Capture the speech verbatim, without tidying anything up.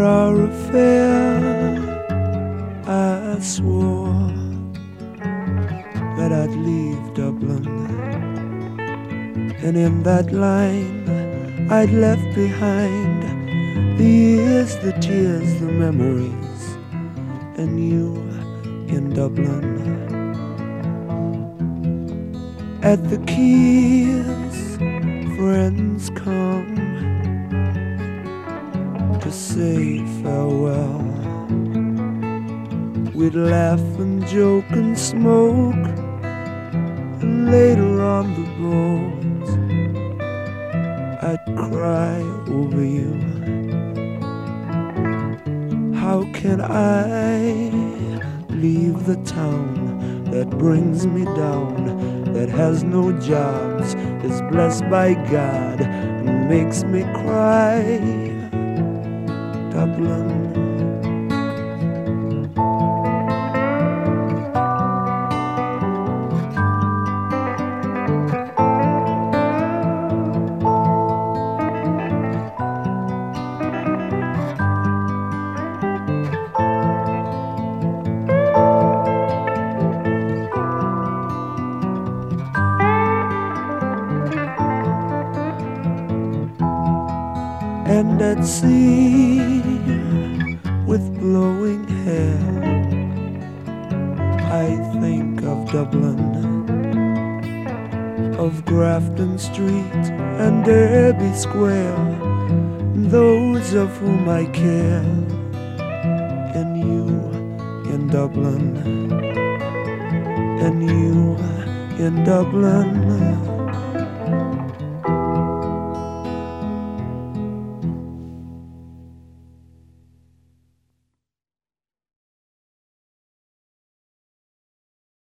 our affair, I swore that I'd leave Dublin, and in that line I'd left behind the years, the tears, the memories, and you in Dublin. At the Keys, friends come to say farewell. We'd laugh and joke and smoke, and later on the boat I'd cry over you. How can I leave the town that brings me down, that has no jobs, is blessed by God, and makes me cry? Dublin. And at sea, with blowing hair, I think of Dublin, of Grafton Street and Derby Square, those of whom I care, and you in Dublin, and you in Dublin.